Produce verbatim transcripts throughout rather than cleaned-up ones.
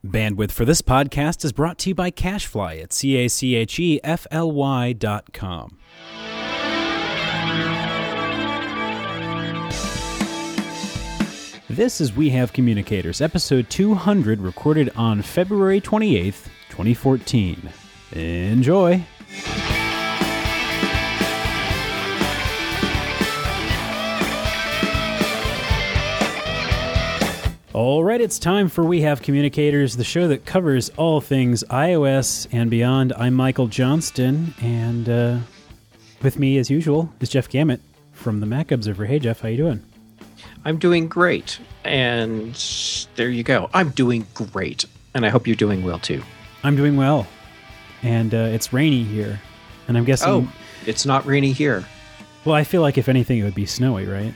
Bandwidth for this podcast is brought to you by CacheFly at C A C H E F L Y dot com. This is We Have Communicators, episode two hundred, recorded on February twenty-eighth, twenty fourteen. Enjoy! All right, it's time for We Have Communicators, the show that covers all things iOS and beyond. I'm Michael Johnston, and uh, with me, as usual, is Jeff Gamet from the Mac Observer. Hey, Jeff, how you doing? I'm doing great, and there you go. I'm doing great, and I hope you're doing well, too. I'm doing well, and uh, it's rainy here, and I'm guessing... Oh, it's not rainy here. Well, I feel like if anything, it would be snowy, right?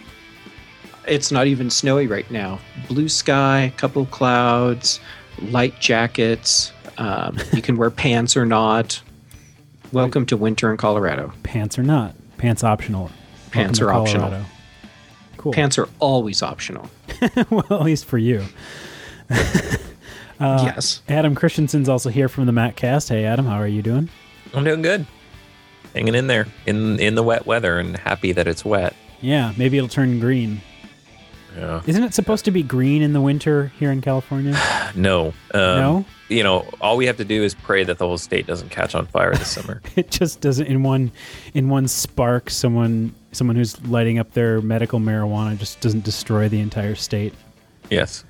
It's not even snowy right now. Blue sky, couple clouds, light jackets. Um, you can wear pants or not. Welcome to winter in Colorado. Pants or not. Pants optional. Pants are optional. Colorado. Cool. Pants are always optional. Well, at least for you. uh, yes. Adam Christensen's also here from the MacCast. Hey, Adam, how are you doing? I'm doing good. Hanging in there in in the wet weather and happy that it's wet. Yeah, maybe it'll turn green. Yeah. Isn't it supposed to be green in the winter here in California? No. Um, no? You know, all we have to do is pray that the whole state doesn't catch on fire this summer. It just doesn't in one in one spark someone someone who's lighting up their medical marijuana just doesn't destroy the entire state. Yes.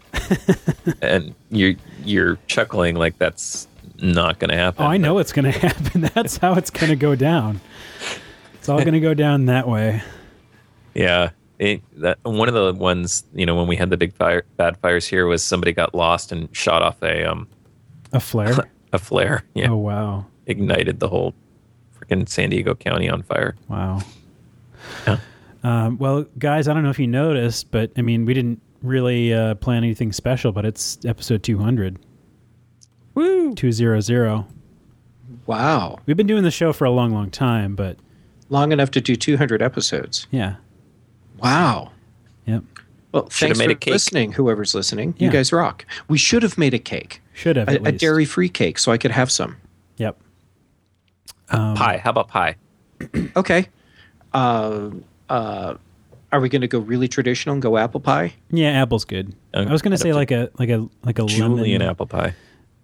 And you're you're chuckling like that's not going to happen. Oh, I know it's going to happen. That's how it's going to go down. It's all going to go down that way. Yeah. It, that one of the ones, you know, when we had the big fire, bad fires here, was somebody got lost and shot off a um a flare. a flare. Yeah. Oh wow! Ignited the whole freaking San Diego County on fire. Wow. Yeah. Um, well, guys, I don't know if you noticed, but I mean, we didn't really uh, plan anything special, but it's episode two hundred. Woo! Two zero zero. Wow. We've been doing the show for a long, long time, but long enough to do two hundred episodes. Yeah. Wow. Yep. Well, Should've thanks made for a cake. listening, whoever's listening. Yeah. You guys rock. We should have made a cake. Should have, A, at a least. dairy-free cake so I could have some. Yep. Um, pie. How about pie? Okay. Uh, uh, are we going to go really traditional and go apple pie? Yeah, apple's good. Uh, I was going to I'd say have like a like a like a Julian lemon. apple pie.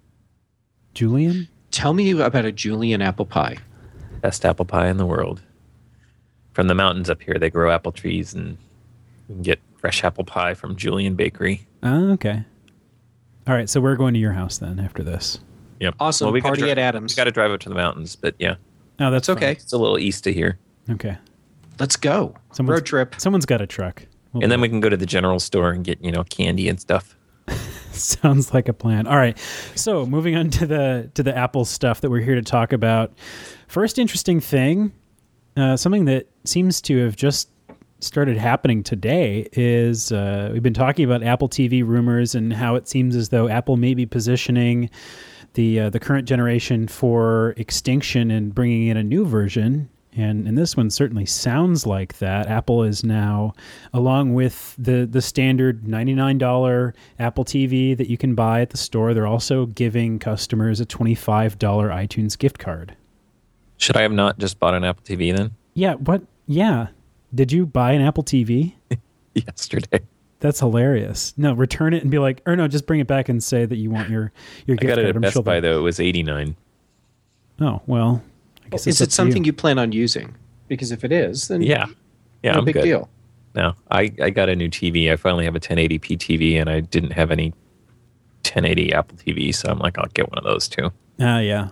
Julian? Tell me about a Julian apple pie. Best apple pie in the world. From the mountains up here, they grow apple trees, and you can get fresh apple pie from Julian Bakery. Oh, okay. All right, so we're going to your house then after this. Yep. Awesome. Well, we gotta Party dri- at Adams. We got to drive up to the mountains, but yeah, Oh, that's It's okay. it's a little east of here. fine. Okay. Let's go. Someone's- Road trip. Someone's got a truck. We'll And do then it. we can go to the general store and get, you know, candy and stuff. Sounds like a plan. All right. So moving on to the to the Apple stuff that we're here to talk about. First interesting thing, uh, something that seems to have just started happening today is uh, we've been talking about Apple T V rumors and how it seems as though Apple may be positioning the uh, the current generation for extinction and bringing in a new version. And, and this one certainly sounds like that. Apple is now, along with the, the standard ninety-nine dollars Apple T V that you can buy at the store, they're also giving customers a twenty-five dollars iTunes gift card. Should I have not just bought an Apple T V then? Yeah, what? Yeah. Did you buy an Apple T V? Yesterday. That's hilarious. No, return it and be like, or no, just bring it back and say that you want your, your I gift got it card. at I'm Best sure Buy, they'll- though. It was eighty-nine dollars. Oh, well. I guess Is it's up it to something you. plan on using? Because if it is, then Yeah. Yeah, no I'm big good. deal. No, I, I got a new T V. I finally have a ten eighty p T V, and I didn't have any ten eighty Apple T V, so I'm like, I'll get one of those too. Ah, uh, yeah.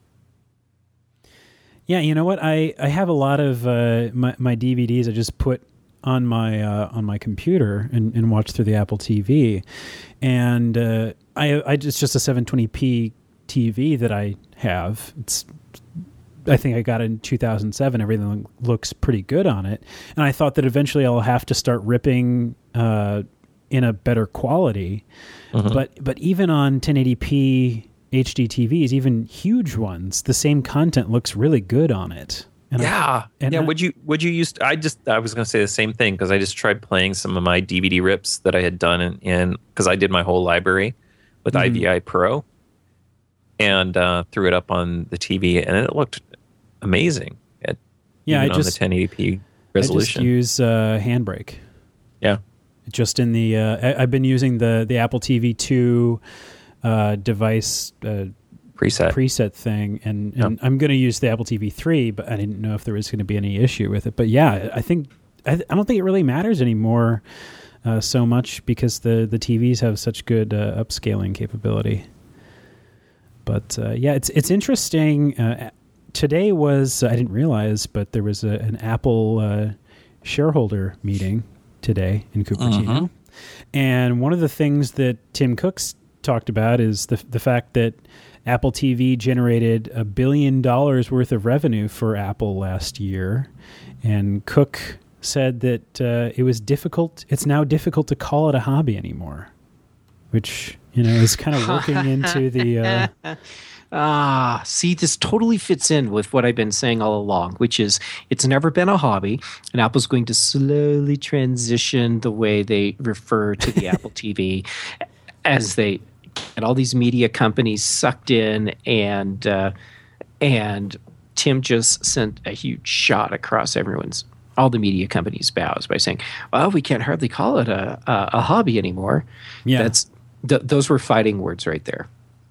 Yeah, you know what? I, I have a lot of uh, my, my D V Ds I just put on my uh, on my computer and, and watch through the Apple T V. And uh, I I just just a seven twenty p T V that I have. It's I think I got it in two thousand seven. Everything looks pretty good on it. And I thought that eventually I'll have to start ripping uh, in a better quality. Mm-hmm. But but even on ten eighty p H D T Vs, even huge ones, the same content looks really good on it. And yeah, I, and yeah. I, would you would you use? I just I was going to say the same thing because I just tried playing some of my D V D rips that I had done in because I did my whole library with Mhm. I V I Pro, and uh, threw it up on the T V, and it looked amazing. At, Yeah, even I on just the ten eighty p I just resolution. use uh, Handbrake. Yeah. Just in the, uh, I, I've been using the the Apple T V two uh, device uh, Preset. preset thing, and, and Yeah. I'm going to use the Apple T V three, but I didn't know if there was going to be any issue with it. But yeah, I think I, I don't think it really matters anymore uh, so much because the the T Vs have such good uh, upscaling capability. But uh, yeah, it's it's interesting. Uh, today was I didn't realize, but there was a, an Apple uh, shareholder meeting today in Cupertino, Mhm. and one of the things that Tim Cook's talked about is the the fact that Apple T V generated a billion dollars worth of revenue for Apple last year, and Cook said that uh, it was difficult. It's now difficult to call it a hobby anymore, which you know is kind of working into the. Uh, Ah, see, this totally fits in with what I've been saying all along, which is it's never been a hobby, and Apple's going to slowly transition the way they refer to the Apple T V as they get all these media companies sucked in, and uh, and Tim just sent a huge shot across everyone's, all the media companies' bows by saying, "Well, we can't hardly call it a a, a hobby anymore." yeah, That's th- those were fighting words right there.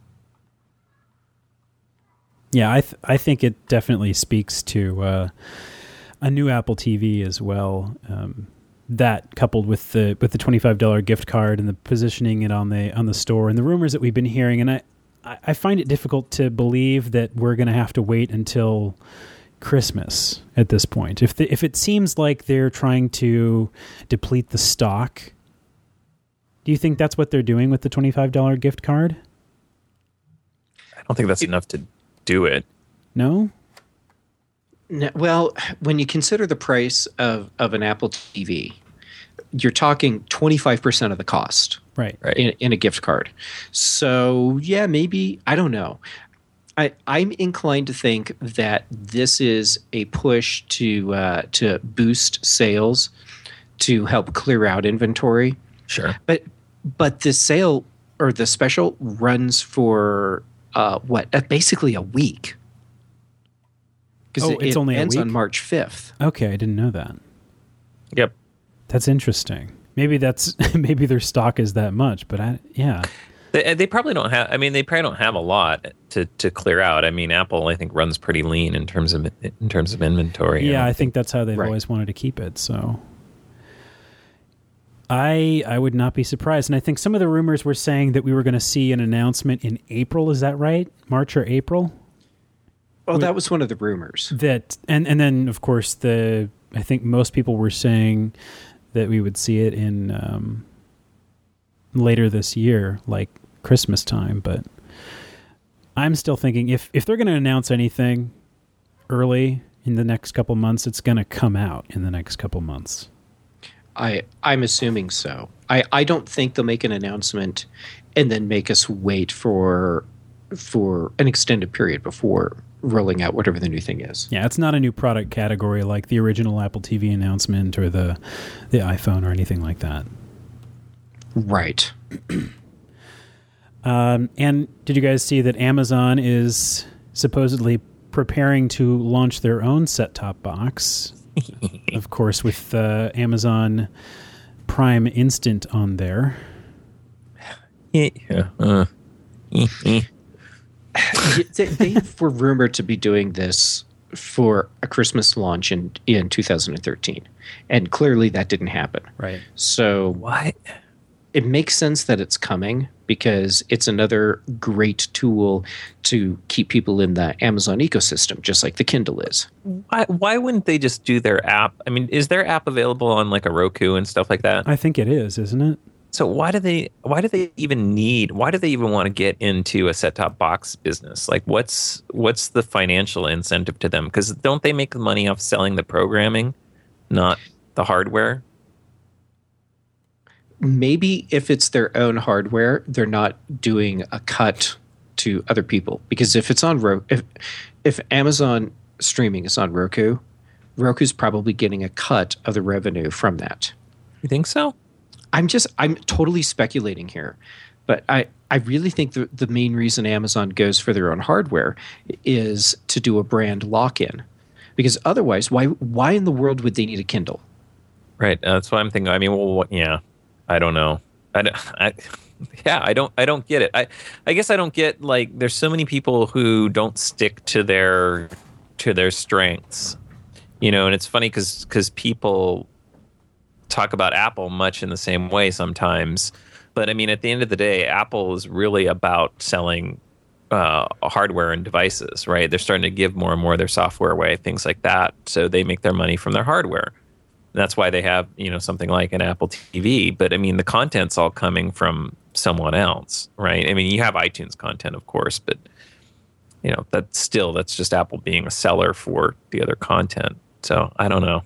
yeah, I th- I think it definitely speaks to uh, a new Apple T V as well. Um, that coupled with the with the twenty-five dollars gift card and the positioning it on the on the store and the rumors that we've been hearing, and I I find it difficult to believe that we're going to have to wait until Christmas at this point. If the, if it seems like they're trying to deplete the stock, do you think that's what they're doing with the twenty-five dollars gift card? I don't think that's enough to do it. No? No, well, when you consider the price of, of an Apple T V, you're talking twenty-five percent of the cost Right. Right. in, in a gift card. So, yeah, maybe, I don't know. I, I'm inclined to think that this is a push to uh, to boost sales, to help clear out inventory. Sure. But but the sale or the special runs for uh, what? Uh, basically a week. Because Oh, it, it's it only a ends on week? March fifth. Okay, I didn't know that. Yep. That's interesting. Maybe that's maybe their stock is that much, but I yeah. They, they probably don't have. I mean, they probably don't have a lot to, to clear out. I mean, Apple, I think, runs pretty lean in terms of in terms of inventory. Yeah, I I don't think that's how they've Right. always wanted to keep it. So I I would not be surprised. And I think some of the rumors were saying that we were going to see an announcement in April. Is that right? March or April? Well, that was one of the rumors. That and and then of course the I think most people were saying that we would see it in um, later this year, like Christmas time. But I'm still thinking if if they're going to announce anything early in the next couple months, it's going to come out in the next couple months. I I'm assuming so. I, I don't think they'll make an announcement and then make us wait for for an extended period before rolling out whatever the new thing is. Yeah, it's not a new product category like the original Apple T V announcement or the the iPhone or anything like that. Right. Um, and did you guys see that Amazon is supposedly preparing to launch their own set-top box? Of course, with uh, Amazon Prime Instant on there. Yeah. Uh, they, they were rumored to be doing this for a Christmas launch in, in two thousand thirteen. And clearly that didn't happen. Right. So what? it makes sense that it's coming because it's another great tool to keep people in the Amazon ecosystem, just like the Kindle is. Why? Why wouldn't they just do their app? I mean, is their app available on like a Roku and stuff like that? I think it is, isn't it? So why do they? Why do they even need? Why do they even want to get into a set-top box business? Like, what's what's the financial incentive to them? Because don't they make the money off selling the programming, not the hardware? Maybe if it's their own hardware, they're not doing a cut to other people. Because if it's on Roku, if if Amazon streaming is on Roku, Roku's probably getting a cut of the revenue from that. You think so? I'm just I'm totally speculating here, But I, I really think the, the main reason Amazon goes for their own hardware is to do a brand lock-in. Because otherwise, why why in the world would they need a Kindle? Right. Uh, that's what I'm thinking. I mean, well, what, yeah, I don't know. I, I, yeah, I don't. I don't get it. I, I guess I don't get like. There's so many people who don't stick to their to their strengths, you know. And it's funny because because people talk about Apple much in the same way sometimes. But I mean, at the end of the day, Apple is really about selling uh, hardware and devices, right? They're starting to give more and more of their software away, things like that. So they make their money from their hardware. And that's why they have, you know, something like an Apple T V. But I mean, the content's all coming from someone else, right? I mean, you have iTunes content, of course, but you know, that's still that's just Apple being a seller for the other content. So I don't know.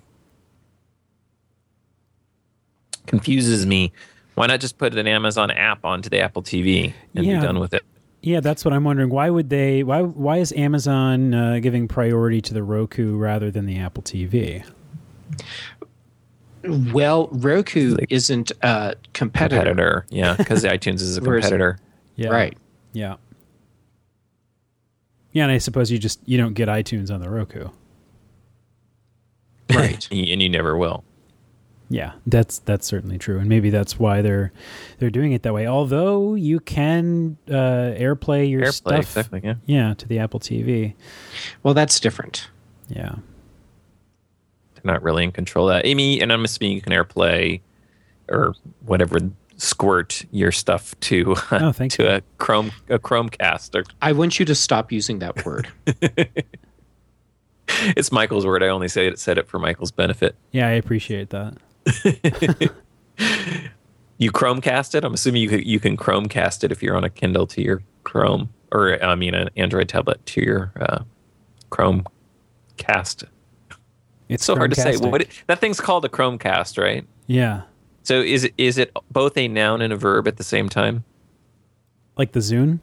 Confuses me. Why not just put an Amazon app onto the Apple T V and yeah. be done with it? Yeah, that's what I'm wondering. Why would they? Why why is Amazon uh, giving priority to the Roku rather than the Apple T V? Well, Roku like isn't a competitor. Competitor, yeah, because iTunes is a competitor. Yeah. Right. Yeah. Yeah, and I suppose you just you don't get iTunes on the Roku. Right. And you never will. Yeah, that's that's certainly true, and maybe that's why they're they're doing it that way. Although you can uh, AirPlay your AirPlay, stuff, exactly, yeah. yeah, to the Apple T V. Well, that's different. Yeah, They're not really in control of that. I mean, and I'm assuming you can AirPlay or whatever, squirt your stuff to uh, oh, thank to you. a Chrome a Chromecast. Or I want you to stop using that word. it's Michael's word. I only say it said it for Michael's benefit. Yeah, I appreciate that. You Chromecast it? I'm assuming you you can Chromecast it if you're on a Kindle to your Chrome, or I mean an Android tablet to your uh, Chromecast. It's so hard to say. Chromecastic. What that thing's called a Chromecast, right? Yeah, So is it is it both a noun and a verb at the same time? like the Zune.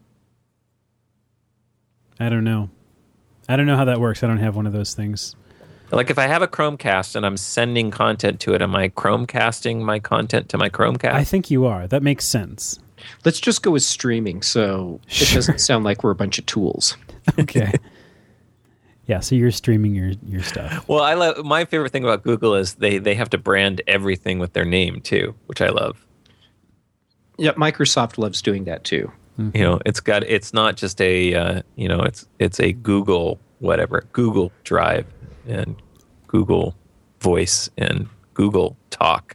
I don't know. I don't know how that works. I don't have one of those things. Like if I have a Chromecast and I'm sending content to it, am I Chromecasting my content to my Chromecast? I think you are. That makes sense. Let's just go with streaming, so it Sure. doesn't sound like we're a bunch of tools. Okay. Yeah, so you're streaming your, your stuff. Well, I love my favorite thing about Google is they they have to brand everything with their name too, which I love. Yeah, Microsoft loves doing that too. Mm-hmm. You know, it's got it's not just a uh, you know it's it's a Google whatever Google Drive and Google Voice and Google Talk.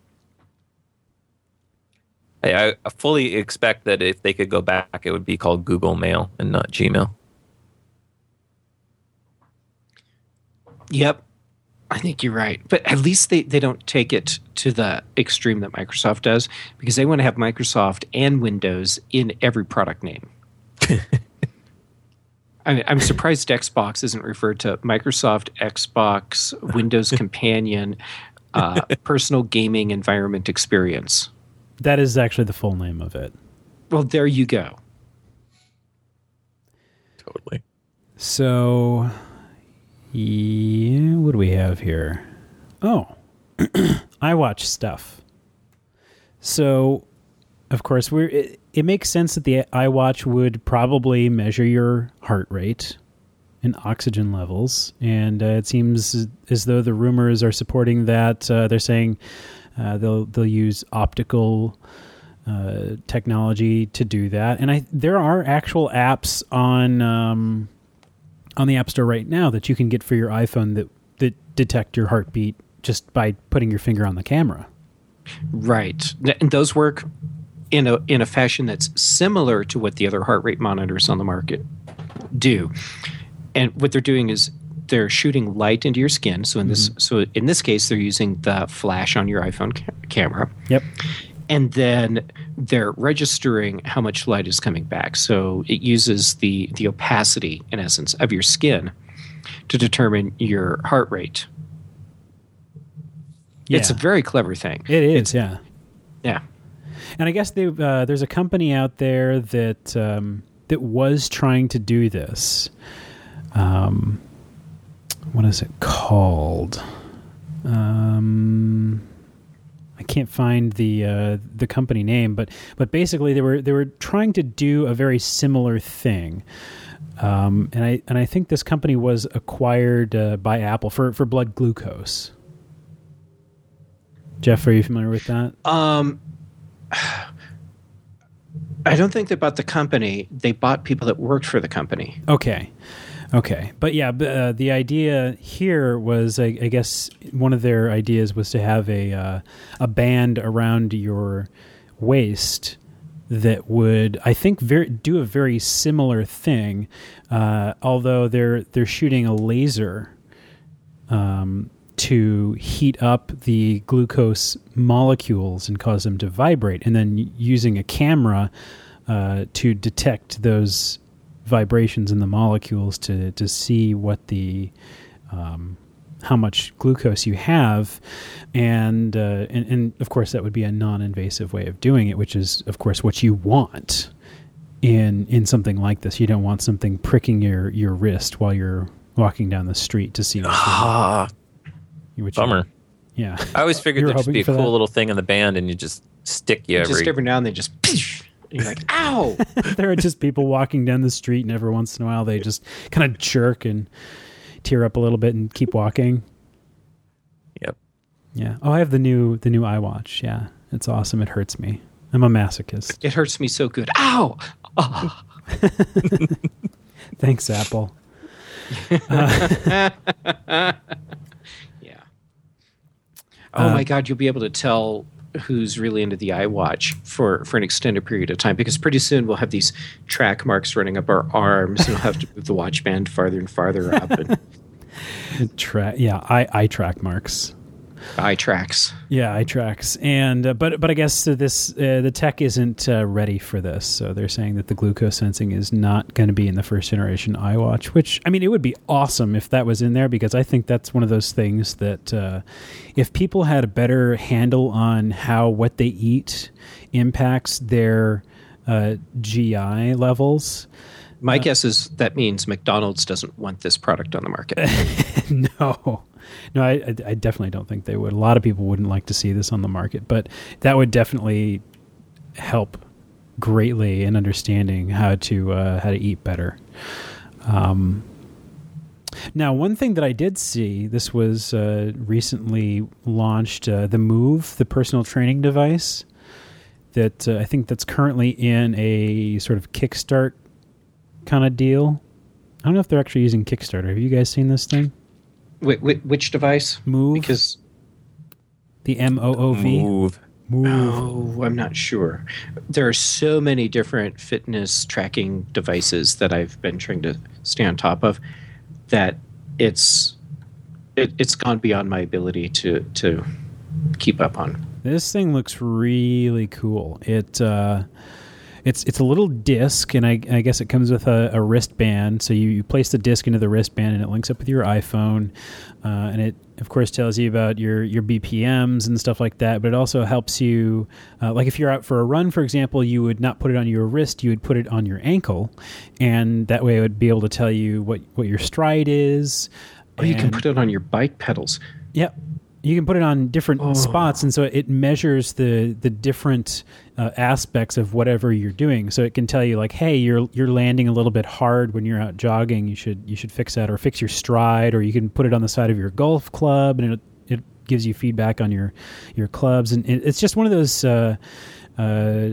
I, I fully expect that if they could go back, it would be called Google Mail and not Gmail. Yep. I think you're right. But at least they, they don't take it to the extreme that Microsoft does, because they want to have Microsoft and Windows in every product name. I, I'm surprised Xbox isn't referred to Microsoft Xbox Windows Companion uh, Personal Gaming Environment Experience. That is actually the full name of it. Well, there you go. Totally. So, yeah, what do we have here? Oh, iWatch stuff. So, of course, we're it, it makes sense that the iWatch would probably measure your heart rate and oxygen levels, and uh, it seems as though the rumors are supporting that. Uh, they're saying uh, they'll they'll use optical uh, technology to do that, and I there are actual apps on um, on the App Store right now that you can get for your iPhone that that detect your heartbeat just by putting your finger on the camera. Right. And those work in a in a fashion that's similar to what the other heart rate monitors on the market do. And what they're doing is they're shooting light into your skin. So in this mm-hmm. so in this case, they're using the flash on your iPhone ca- camera. Yep. And then they're registering how much light is coming back. So it uses the the opacity, in essence, of your skin to determine your heart rate. Yeah. It's a very clever thing. It is, it's, yeah. Yeah. And I guess they, uh, there's a company out there that um, that was trying to do this. Um, what is it called? Um, I can't find the uh, the company name, but but basically they were they were trying to do a very similar thing. Um, and I and I think this company was acquired uh, by Apple for, for blood glucose. Jeff, are you familiar with that? Um, I don't think they bought the company. They bought people that worked for the company. Okay. Okay. But yeah, uh, the idea here was, I, I guess, one of their ideas was to have a uh, a band around your waist that would, I think, very, do a very similar thing, uh, although they're they're shooting a laser um, to heat up the glucose molecules and cause them to vibrate, and then using a camera uh, to detect those vibrations in the molecules to to see what the um, how much glucose you have, and, uh, and and of course that would be a non-invasive way of doing it, which is of course what you want in in something like this. You don't want something pricking your, your wrist while you're walking down the street to see. Ah, bummer. You, yeah, I always figured there'd just be a cool that? little thing in the band, and you just stick you every. Just every now and then, just. And you're like, ow! There are just people walking down the street, and every once in a while they just kind of jerk and tear up a little bit and keep walking. Yep. Yeah. Oh, I have the new the new iWatch. Yeah, it's awesome. It hurts me. I'm a masochist. It hurts me so good. Ow! Oh. Thanks, Apple. Uh, yeah. Oh uh, my God! You'll be able to tell who's really into the iWatch for, for an extended period of time, because pretty soon we'll have these track marks running up our arms, and we'll have to move the watch band farther and farther up. And Tra- yeah, eye, eye track marks. eye tracks. Yeah, eye tracks. And uh, but but I guess uh, this uh, the tech isn't uh, ready for this. So they're saying that the glucose sensing is not going to be in the first generation iWatch, which, I mean, it would be awesome if that was in there, because I think that's one of those things that uh, if people had a better handle on how what they eat impacts their uh, G I levels. My uh, guess is that means McDonald's doesn't want this product on the market. No. No, I, I definitely don't think they would. A lot of people wouldn't like to see this on the market, but that would definitely help greatly in understanding how to uh, how to eat better. Um, now, one thing that I did see, this was uh, recently launched, uh, the Move, the personal training device, that uh, I think that's currently in a sort of Kickstart kind of deal. I don't know if they're actually using Kickstarter. Have you guys seen this thing? Wait, wait, which device? Move. Because the M O O V. Move. Move. Oh, I'm not sure. There are so many different fitness tracking devices that I've been trying to stay on top of that it's it, it's gone beyond my ability to to keep up on. This thing looks really cool. It uh, it's it's a little disc, and I, I guess it comes with a, a wristband. So you, you place the disc into the wristband, and it links up with your iPhone, uh, and it of course tells you about your your B P Ms and stuff like that. But it also helps you, uh, like if you're out for a run, for example, you would not put it on your wrist, you would put it on your ankle, and that way it would be able to tell you what what your stride is. Oh, you can put it on your bike pedals. Yep. You can put it on different oh. spots, and so it measures the the different uh, aspects of whatever you're doing. So it can tell you, like, hey, you're you're landing a little bit hard when you're out jogging. You should you should fix that, or fix your stride. Or you can put it on the side of your golf club, and it it gives you feedback on your your clubs. And it, it's just one of those uh, uh,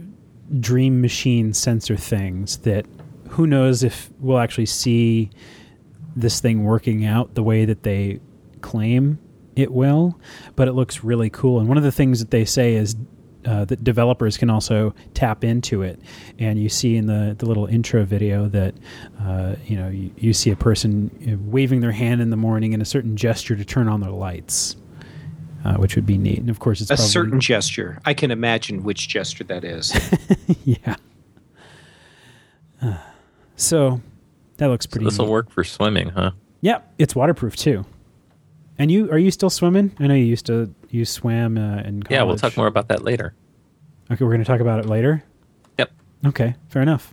dream machine sensor things that who knows if we'll actually see this thing working out the way that they claim it will, but it looks really cool. And one of the things that they say is uh, that developers can also tap into it. And you see in the, the little intro video that, uh, you know, you, you see a person waving their hand in the morning in a certain gesture to turn on their lights, uh, which would be neat. And of course, it's a probably, certain gesture. I can imagine which gesture that is. yeah. Uh, so that looks pretty So this will neat. work for swimming, huh? Yeah, it's waterproof too. And you, are you still swimming? I know you used to, you swam uh, in college. Yeah, we'll talk more about that later. Okay, we're going to talk about it later? Yep. Okay, fair enough.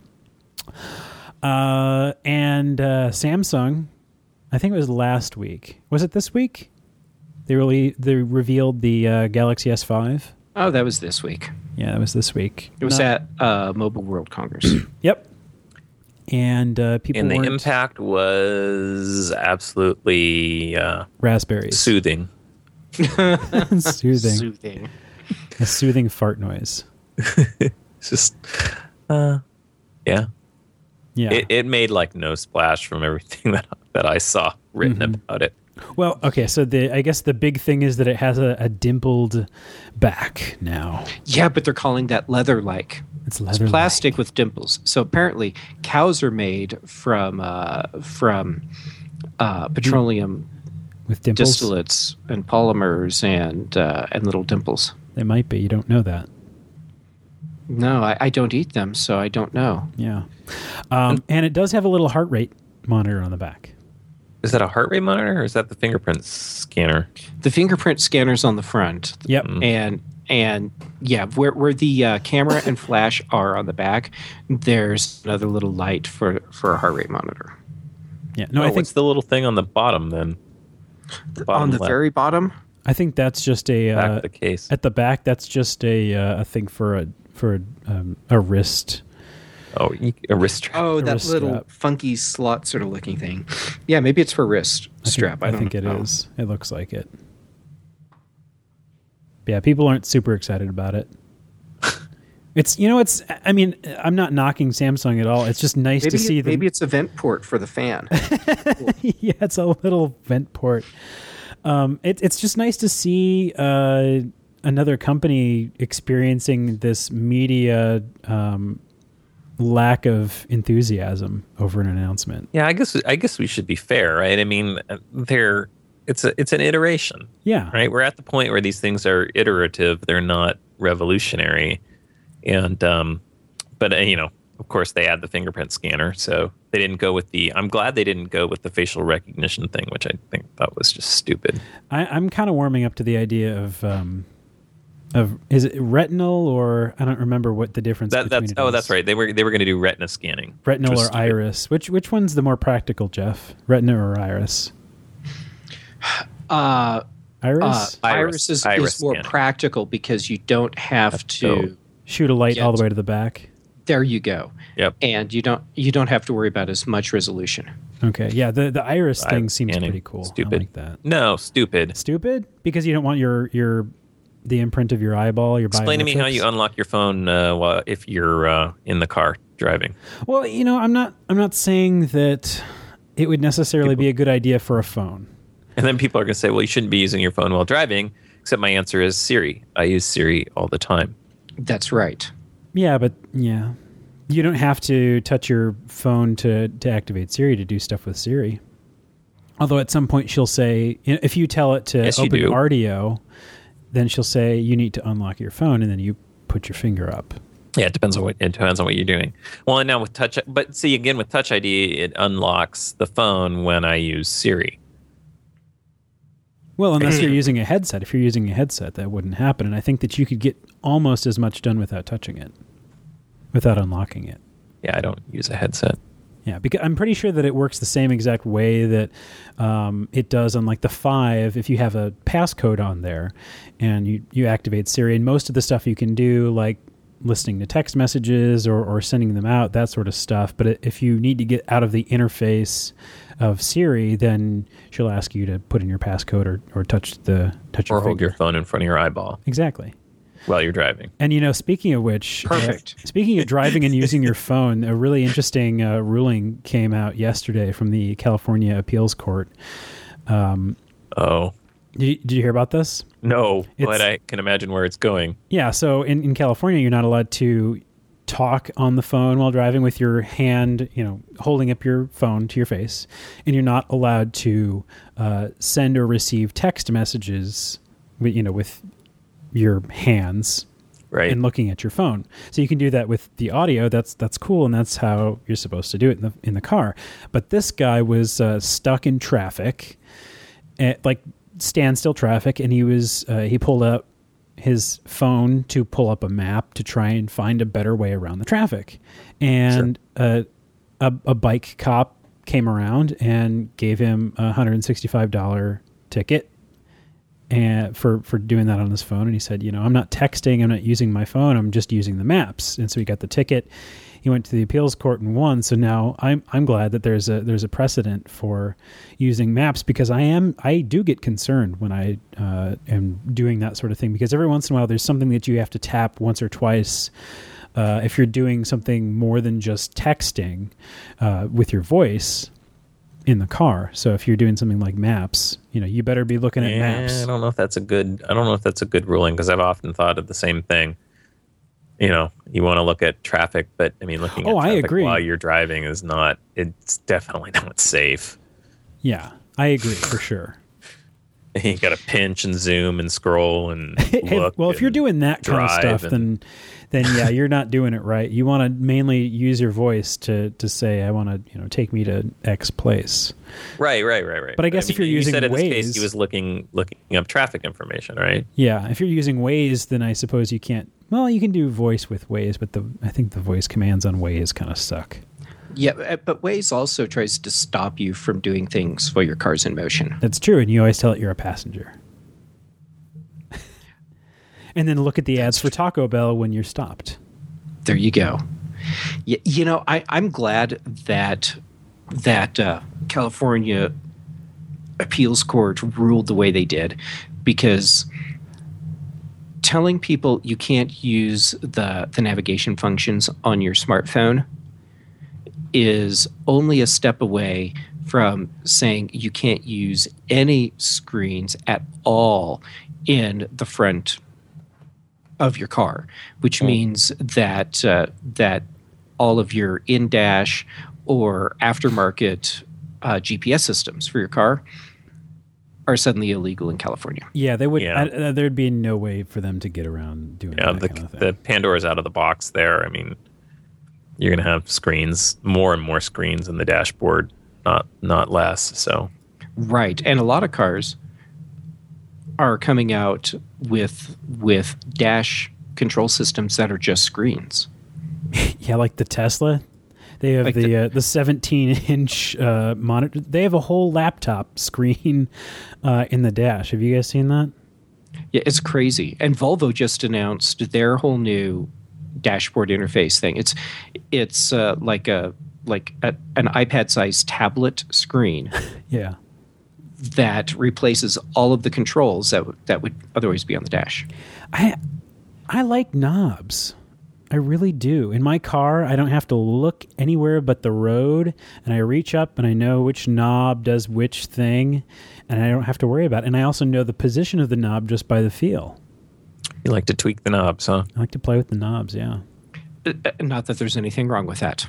Uh, and uh, Samsung, I think it was last week. Was it this week? They really they revealed the uh, Galaxy S five. Oh, that was this week. Yeah, it was this week. It was Not- at uh, Mobile World Congress. Yep. And uh, people And the weren't impact was absolutely uh, raspberries. soothing. Soothing. Soothing. A soothing fart noise. It's just, uh, yeah. Yeah. It, it made like no splash from everything that that I saw written Mm-hmm. about it. Well, okay, so the I guess the big thing is that it has a, a dimpled back now. Yeah, but they're calling that leather-like. It's It's leather. plastic with dimples. So apparently, cows are made from uh, from uh, petroleum with dimples. distillates and polymers and uh, and little dimples. They might be. You don't know that. No, I, I don't eat them, so I don't know. Yeah. Um, and it does have a little heart rate monitor on the back. Is that a heart rate monitor or is that the fingerprint scanner? The fingerprint scanner's on the front. Yep. And and yeah, where where the uh, camera and flash are on the back, there's another little light for for a heart rate monitor. Yeah. No, oh, I think what's the little thing on the bottom then? The bottom on the left, very bottom. I think that's just a back uh, of the case. at the back. That's just a uh, a thing for a for a, um, a wrist. Oh, you- a wrist strap. Oh, A that wrist little strap. funky slot sort of looking thing. Yeah, maybe it's for wrist I strap. Think, I, I don't think it know. is. It looks like it. Yeah, people aren't super excited about it. It's you know it's I mean I'm not knocking Samsung at all. It's just nice Maybe to see them. maybe it's a vent port for the fan. Yeah, it's a little vent port. Um, it, it's just nice to see uh, another company experiencing this media um, lack of enthusiasm over an announcement. Yeah, I guess I guess we should be fair, right? I mean, uh, they're it's a it's an iteration, Yeah, right? We're at the point where these things are iterative; they're not revolutionary. And um, but uh, you know, of course, they add the fingerprint scanner, so they didn't go with the. I'm glad they didn't go with the facial recognition thing, which I think that was just stupid. I, I'm kind of warming up to the idea of um, of is it retinal or I don't remember what the difference. That, between that's it oh, is. that's right. They were they were going to do retina scanning. which Retinal was or stupid. iris? Which which one's the more practical, Jeff? Retina or iris? Uh, Iris. uh, Iris- iris is, iris is more scanning. practical because you don't have to. to- Shoot a light all the yes. way to the back. There you go. Yep. And you don't you don't have to worry about as much resolution. Okay, yeah. The the iris I- thing seems scanning. pretty cool. Stupid. I like that. No, stupid. Stupid because you don't want your your the imprint of your eyeball. Your Explain to me how biometrics. you unlock your phone uh, while, if you're uh, in the car driving. Well, you know, I'm not. I'm not saying that it would necessarily be a good idea for a phone. And then people are going to say, well, you shouldn't be using your phone while driving. Except my answer is Siri. I use Siri all the time. That's right. Yeah, but yeah, you don't have to touch your phone to to activate Siri to do stuff with Siri. Although at some point she'll say, if you tell it to Yes, you open do. Rdio, then she'll say you need to unlock your phone, and then you put your finger up. Yeah, it depends on what it depends on what you're doing. Well, and now with Touch, but see again with Touch I D, it unlocks the phone when I use Siri. Well, unless you're using a headset. If you're using a headset, that wouldn't happen. And I think that you could get almost as much done without touching it, without unlocking it. Yeah, I don't use a headset. Yeah, because I'm pretty sure that it works the same exact way that um, it does on like the five. If you have a passcode on there and you, you activate Siri, and most of the stuff you can do, like listening to text messages or, or sending them out, that sort of stuff. But if you need to get out of the interface of Siri, then she'll ask you to put in your passcode or, or touch the touch Or your hold finger. your phone in front of your eyeball Exactly. while you're driving. And, you know, speaking of which, Perfect. uh, speaking of driving and using your phone, a really interesting uh, ruling came out yesterday from the California Appeals Court. Um, Oh did, you, did you hear about this? no, It's- but I can imagine where it's going. Yeah. So in, in California, you're not allowed to talk on the phone while driving with your hand, you know, holding up your phone to your face. And you're not allowed to uh, send or receive text messages, with, you know, with your hands. Right. And looking at your phone. So you can do that with the audio. That's that's cool, and that's how you're supposed to do it in the in the car. But this guy was uh, stuck in traffic, at, like standstill traffic, and he was uh, he pulled up his phone to pull up a map to try and find a better way around the traffic, and uh, a, a bike cop came around and gave him a one hundred sixty-five dollars ticket. and for for doing that on his phone. And he said, you know, I'm not texting, I'm not using my phone, I'm just using the maps. And so he got the ticket. He went to the appeals court and won. So now I'm I'm glad that there's a there's a precedent for using maps, because I am I do get concerned when I uh, am doing that sort of thing, because every once in a while there's something that you have to tap once or twice. Uh, if you're doing something more than just texting uh, with your voice in the car. So if you're doing something like maps, you know, you better be looking at yeah, maps. I don't know if that's a good. I don't know if that's a good ruling, because I've often thought of the same thing. You know, you want to look at traffic, but I mean, looking at oh, I traffic agree. while you're driving is not. It's definitely not safe. Yeah, I agree for sure. You got to pinch and zoom and scroll and look. Well, if you're doing that kind of stuff, and, then then yeah, you're not doing it right. You want to mainly use your voice to to say, I want to, you know, take me to X place. Right, right, right, right. But I guess I if mean, you're using you said in Waze, this case he was looking looking up traffic information, right? Yeah, if you're using Waze, then I suppose you can't. Well, you can do voice with Waze, but the I think the voice commands on Waze kind of suck. Yeah, but Waze also tries to stop you from doing things while your car's in motion. That's true, and you always tell it you're a passenger. And then look at the ads for Taco Bell when you're stopped. There you go. You, you know, I, I'm glad that that uh, California appeals court ruled the way they did, because telling people you can't use the, the navigation functions on your smartphone is only a step away from saying you can't use any screens at all in the front of your car, which means that uh, that all of your in-dash or aftermarket uh, G P S systems for your car are suddenly illegal in California. Yeah, they would. Yeah. I, uh, there'd be no way for them to get around doing Yeah, that the kind of thing. the Pandora's out of the box there. I mean, you're going to have screens, more and more screens in the dashboard, not not less. So, Right, and a lot of cars are coming out with with dash control systems that are just screens. Yeah, like the Tesla. They have Like the the- uh, the seventeen inch uh, monitor. They have a whole laptop screen uh, in the dash. Have you guys seen that? Yeah, it's crazy. And Volvo just announced their whole new dashboard interface thing. It's it's uh, like a like a, an iPad-sized tablet screen Yeah. that replaces all of the controls that w- that would otherwise be on the dash. I I like knobs. I really do. In my car, I don't have to look anywhere but the road, and I reach up and I know which knob does which thing, and I don't have to worry about it. And I also know the position of the knob just by the feel. you like to tweak the knobs, huh? I like to play with the knobs, yeah. Uh, uh, Not that there's anything wrong with that.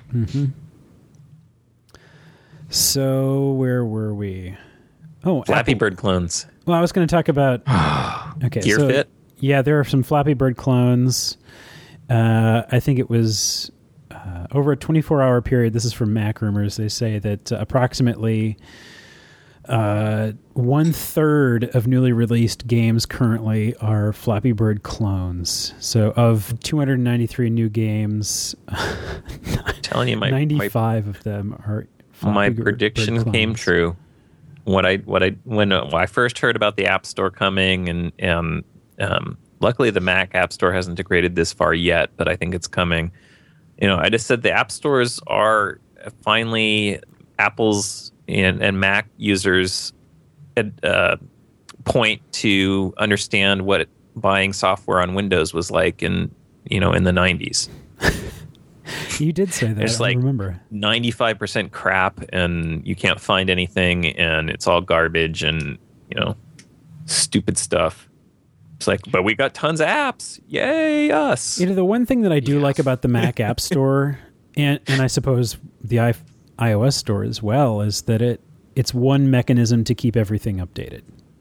So where were we? Oh, Flappy Apple. Bird clones. Well, I was going to talk about okay, Gear so, Fit? Yeah, there are some Flappy Bird clones. Uh, I think it was uh, over a twenty-four hour period. This is from Mac Rumors. They say that uh, approximately uh, one third of newly released games currently are Flappy Bird clones. So of two hundred ninety-three new games, I'm telling you, my my, ninety-five of them are Flappy my Bird- prediction Bird came clones. true. What I what I when, uh, when I first heard about the App Store coming, and um, um, luckily the Mac App Store hasn't integrated this far yet, but I think it's coming. You know, I just said the app stores are finally Apple's and, and Mac users at uh, point to understand what buying software on Windows was like in you know in the nineties. You did say that. It's I like remember. ninety-five percent crap, and you can't find anything, and it's all garbage and, you know, stupid stuff. It's like, but we got tons of apps. Yay, us. You know, the one thing that I do like about the Mac App Store, and and I suppose the I, iOS store as well, is that it it's one mechanism to keep everything updated.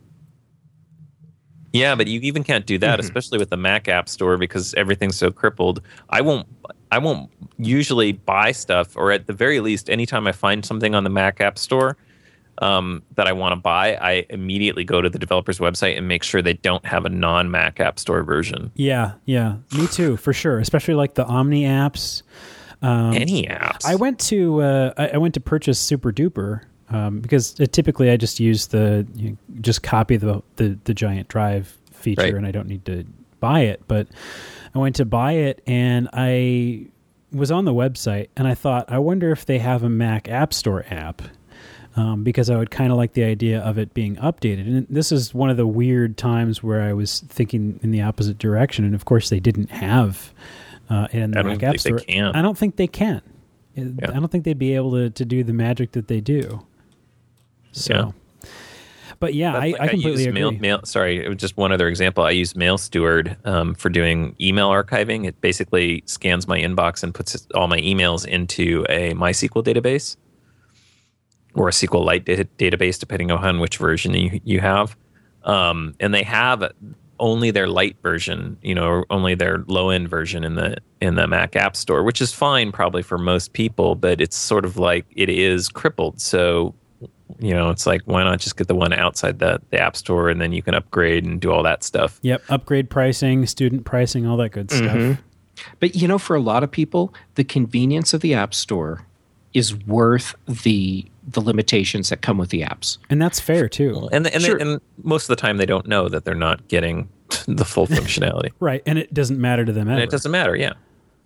Yeah, but you even can't do that, Mm-hmm. especially with the Mac App Store, because everything's so crippled. I won't I won't usually buy stuff, or at the very least, anytime I find something on the Mac App Store um, that I want to buy, I immediately go to the developer's website and make sure they don't have a non-Mac App Store version. Yeah, yeah, me too, for sure. Especially like the Omni apps. Um, Any apps. I went to uh, I, I went to purchase Super Duper, uh, um, because it, typically I just use the you know, just copy the, the the giant drive feature, Right. and I don't need to buy it. But I went to buy it, and I was on the website, and I thought, I wonder if they have a Mac App Store app. Um, because I would kind of like the idea of it being updated. And this is one of the weird times where I was thinking in the opposite direction. And of course, they didn't have uh, it in the I don't Mac App think Store. they can. I don't think they can. Yeah. I don't think they'd be able to, to do the magic that they do. So, Yeah. but yeah, I, Like I completely use agree. Mail, mail, sorry, it was just one other example. I use Mail Steward um, for doing email archiving. It basically scans my inbox and puts all my emails into a MySQL database, or a SQLite data, database, depending on which version you, you have. Um, and they have only their light version, you know, only their low-end version in the in the Mac App Store, which is fine probably for most people, but it's sort of like it is crippled. So, you know, it's like, why not just get the one outside the, the App Store, and then you can upgrade and do all that stuff. Yep, upgrade pricing, student pricing, all that good stuff. Mhm. But, you know, for a lot of people, the convenience of the App Store is worth the the limitations that come with the apps. And that's fair, too. And and, Sure. they, and most of the time they don't know that they're not getting the full functionality. Right, and it doesn't matter to them ever. And it doesn't matter, yeah.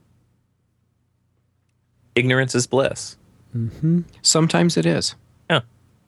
Ignorance is bliss. Mm-hmm. Sometimes it is. Yeah.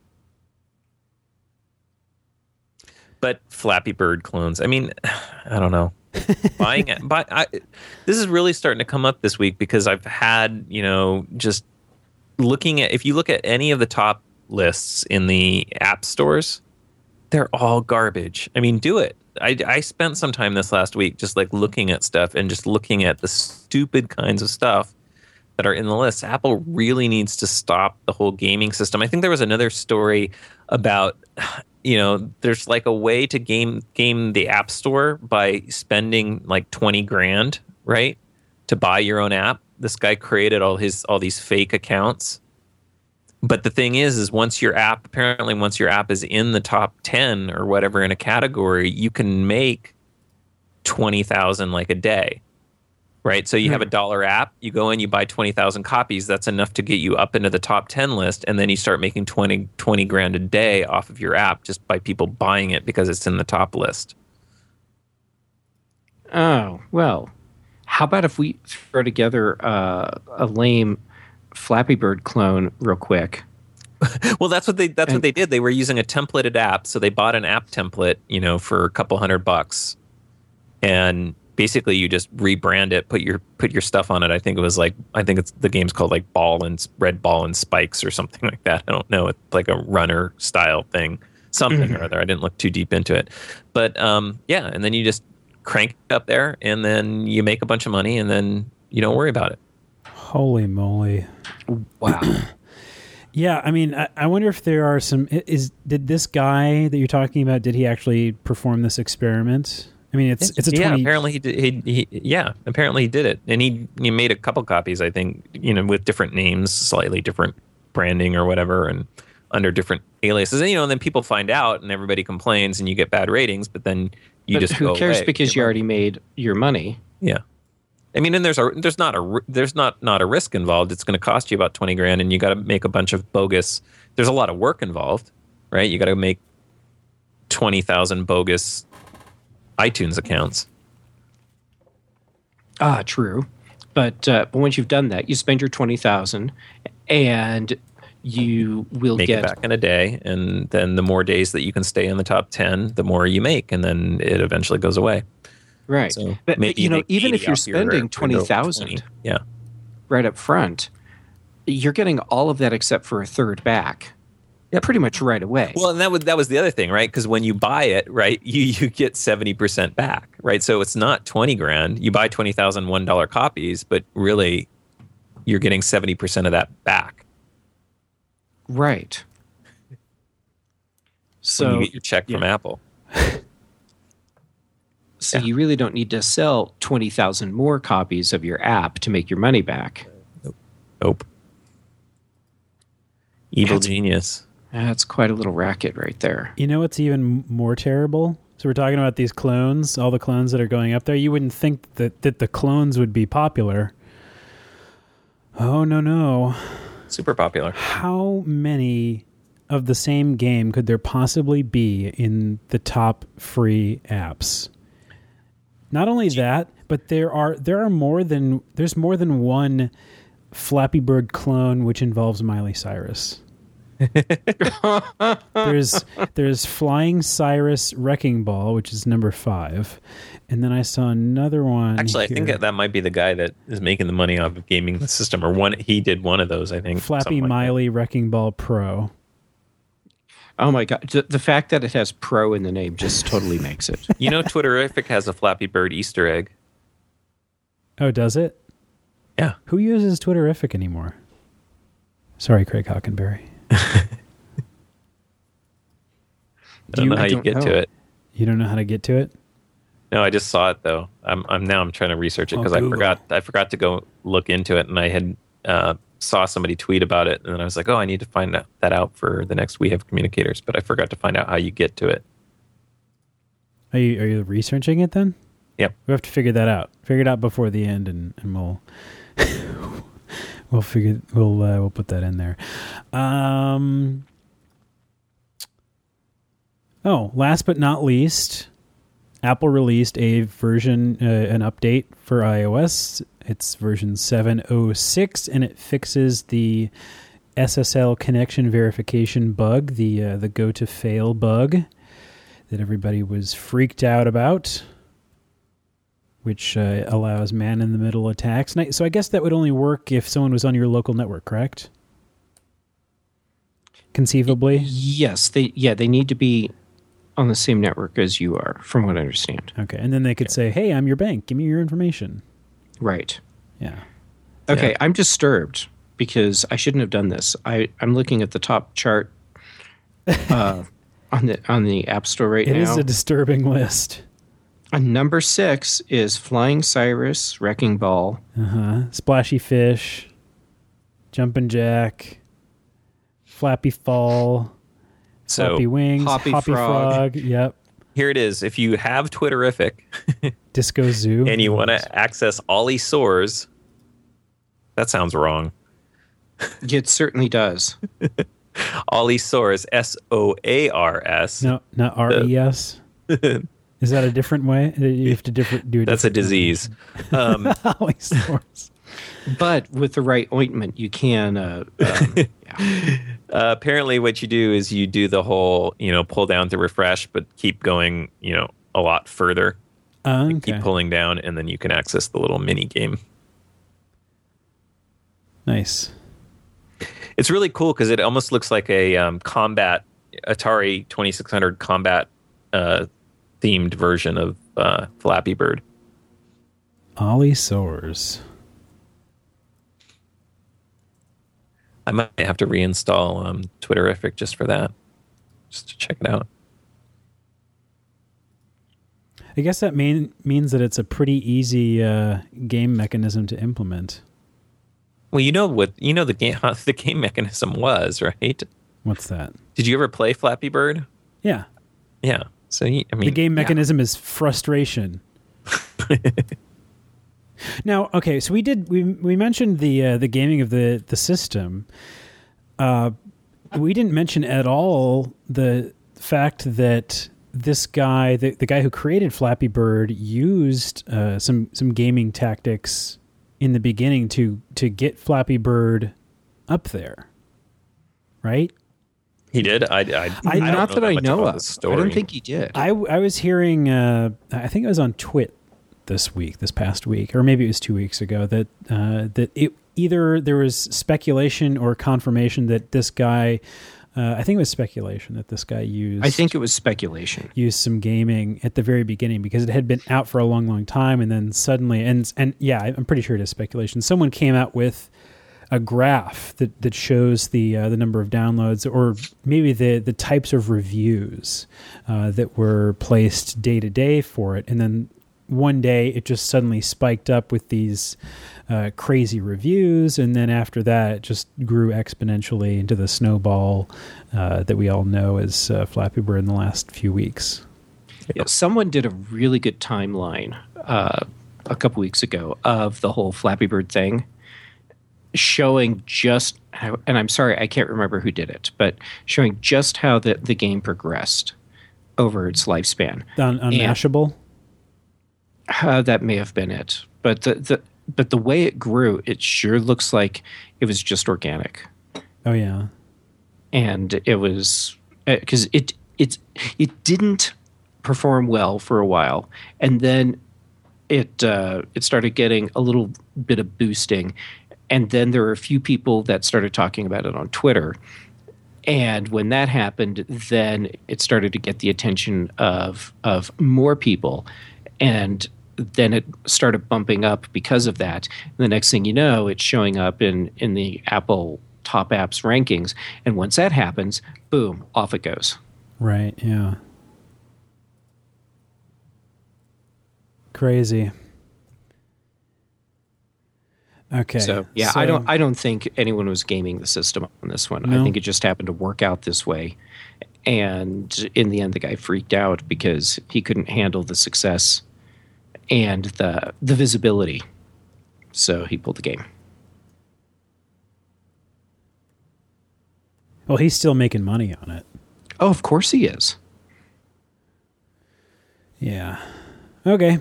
But Flappy Bird clones, I mean, I don't know. Buying it, buy, I, this is really starting to come up this week because I've had, you know, just looking at, if you look at any of the top lists in the app stores, they're all garbage. I mean, do it. I, I spent some time this last week just like looking at stuff and just looking at the stupid kinds of stuff that are in the list. Apple really needs to stop the whole gaming system. I think there was another story about, you know, there's like a way to game game the App Store by spending like twenty grand, right, to buy your own app. This guy created all his all these fake accounts. But the thing is, is once your app, apparently once your app is in the top ten or whatever in a category, you can make twenty thousand like a day, right? So you Hmm. have a dollar app, you go in, you buy twenty thousand copies. That's enough to get you up into the top ten list. And then you start making twenty, twenty grand a day off of your app just by people buying it because it's in the top list. Oh, well, how about if we throw together uh, a lame Flappy Bird clone real quick? Well, that's what they that's And- what they did. They were using a templated app, so they bought an app template, you know, for a couple hundred bucks, and basically you just rebrand it, put your put your stuff on it. I think it was like I think it's the game's called like Ball and Red Ball and Spikes or something like that. I don't know. It's like a runner style thing, something Mhm. or other. I didn't look too deep into it, but um, yeah. And then you just crank it up there, and then you make a bunch of money, and then you don't worry about it. Holy moly. Wow. Yeah, I mean, I, I wonder if there are some. Is did this guy that you're talking about? Did he actually perform this experiment? I mean, it's it's a yeah. twenty. Apparently he did. He, he yeah. Apparently he did it, and he he made a couple copies. I think you know with different names, slightly different branding or whatever, and under different aliases. And you know, and then people find out, and everybody complains, and you get bad ratings. But then you But just who go cares away. because Get you money. already made your money? Yeah. I mean, and there's a there's not a r- there's not not a risk involved. It's going to cost you about twenty grand, and you got to make a bunch of bogus. There's a lot of work involved, right? You got to make twenty thousand bogus iTunes accounts. Ah, true. But uh, but once you've done that, you spend your twenty thousand, and you will Make get it back in a day, and then the more days that you can stay in the top ten, the more you make, and then it eventually goes away. right. So but, maybe but you know, make even if eighty you're off your spending window twenty twenty. thousand Yeah. right up front, you're getting all of that except for a third back. Yep. Pretty much right away. Well, and that was that was the other thing, right? Because when you buy it, right, you you get seventy percent back, right? So it's not twenty grand. You buy twenty thousand one dollar copies, but really, you're getting seventy percent of that back. right. when So you get your check from Apple. so yeah. you really don't need to sell twenty thousand more copies of your app to make your money back. Nope. Evil That's- genius. That's quite a little racket right there. You know what's even more terrible? So we're talking about these clones, all the clones that are going up there. You wouldn't think that, that the clones would be popular. Oh, no, no. Super popular. How many of the same game could there possibly be in the top free apps? Not only that, but there are there are more than there's more than one Flappy Bird clone which involves Miley Cyrus. there's there's Flying Cyrus Wrecking Ball, which is number five, and then I saw another one. Actually, here. I think that, that might be the guy that is making the money off of gaming the system, or one he did one of those. I think Flappy like Miley Wrecking Ball Pro. Oh my god! The, the fact that it has "pro" in the name just totally makes it. You know, Twitterific has a Flappy Bird Easter egg. Oh, does it? Yeah. Who uses Twitterific anymore? Sorry, Craig Hockenberry. I don't You- know how I you don't get know. to it. You don't know how to get to it? No, I just saw it though. I'm I'm now I'm trying to research it Oh, because I Google. forgot I forgot to go look into it, and I had uh, saw somebody tweet about it, and I was like, oh, I need to find that, that out for the next We Have Communicators, but I forgot to find out how you get to it. Are you are you researching it then? Yep. We have to figure that out. Figure it out before the end, and, and we'll we'll figure we'll uh, we'll put that in there. Um. Oh, last but not least, Apple released a version, uh, an update for iOS. It's version seven oh six, and it fixes the S S L connection verification bug, the uh, the go to fail bug that everybody was freaked out about, which uh, allows man-in-the-middle attacks. And I- So I guess that would only work if someone was on your local network, correct? Conceivably? Yes, they yeah they need to be on the same network as you are, from what I understand. Okay, and then they could say, hey, I'm your bank. Give me your information. Right. Yeah. Okay, Yeah. I'm disturbed because I shouldn't have done this. I, I'm looking at the top chart uh, on the on the App Store right It now. is a disturbing list. And number six is Flying Cyrus Wrecking Ball. Uh-huh. Splashy Fish, Jumpin' Jack, Flappy Fall, So Flappy Wings, Hoppy Hoppy Frog. Frog, yep, here it is. If you have Twitterific Disco Zoo. and you want to access Ollie Soares, that sounds wrong. It certainly does. Ollie Soares, S O A R S. No, not R E S. Is that a different way? You have to different, do a That's a different disease. Um, Allosaurus. But with the right ointment, you can. Uh, um, yeah. Uh, apparently, what you do is you do the whole, you know, pull down to refresh, but keep going, you know, a lot further. Uh, okay. Keep pulling down, and then you can access the little mini game. Nice. It's really cool because it almost looks like a um, combat Atari twenty-six hundred combat uh, themed version of uh, Flappy Bird. Ollie Soares. I might have to reinstall um, Twitterific just for that, just to check it out. I guess that mean, means that it's a pretty easy uh, game mechanism to implement. Well, you know what you know the game how the game mechanism was, right? What's that? Did you ever play Flappy Bird? Yeah. Yeah. So you, I mean, The game yeah. mechanism is frustration. Now, okay, so we did we we mentioned the uh, the gaming of the the system. Uh, we didn't mention at all the fact that this guy, the, the guy who created Flappy Bird, used uh, some some gaming tactics in the beginning to to get Flappy Bird up there, right? He did. I. I, I don't Not know that I much know about of. the story. I don't think he did. I, I was hearing, uh, I think it was on Twit this week, this past week, or maybe it was two weeks ago, that uh, that it either there was speculation or confirmation that this guy, uh, I think it was speculation that this guy used. I think it was speculation. used some gaming at the very beginning because it had been out for a long, long time, and then suddenly, and and yeah, I'm pretty sure it is speculation. Someone came out with a graph that, that shows the uh, the number of downloads, or maybe the the types of reviews uh, that were placed day to day for it, and then one day it just suddenly spiked up with these uh, crazy reviews, and then after that it just grew exponentially into the snowball uh, that we all know as uh, Flappy Bird in the last few weeks. Yeah, someone did a really good timeline uh, a couple weeks ago of the whole Flappy Bird thing. showing just how, and I'm sorry, I can't remember who did it, but showing just how the, the game progressed over its lifespan. Un- unmashable? And, uh, that may have been it. But the, the but the way it grew, it sure looks like it was just organic. Oh, yeah. And it was, because it, it, it didn't perform well for a while. And then it uh, it started getting a little bit of boosting. And then there were a few people that started talking about it on Twitter. And when that happened, then it started to get the attention of of more people. And then it started bumping up because of that. And the next thing you know, it's showing up in, in the Apple top apps rankings. And once that happens, boom, off it goes. Right, yeah. Crazy. Okay. So yeah, so, I don't I don't think anyone was gaming the system on this one. No? I think it just happened to work out this way. And in the end the guy freaked out because he couldn't handle the success and the the visibility. So he pulled the game. Well, he's still making money on it. Oh, of course he is. Yeah. Okay.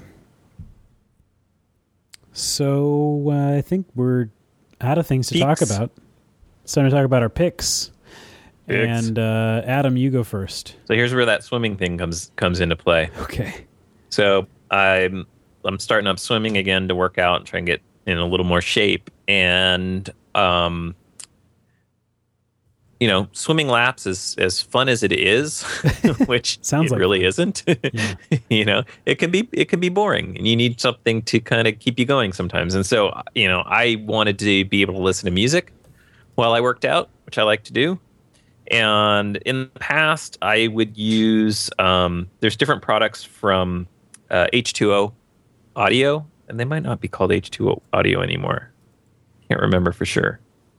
So uh, I think we're out of things to Peaks. talk about. It's time to talk about our picks. Picks. And uh, Adam, you go first. So here's where that swimming thing comes comes into play. Okay. So I'm I'm starting up swimming again to work out and try and get in a little more shape. And um, you know, swimming laps is as fun as it is, which Sounds it like really fun. isn't. Yeah. You know, it can be it can be boring, and you need something to kind of keep you going sometimes. And so, you know, I wanted to be able to listen to music while I worked out, which I like to do. And in the past, I would use um, there's different products from uh, H two O Audio, and they might not be called H two O Audio anymore. Can't remember for sure.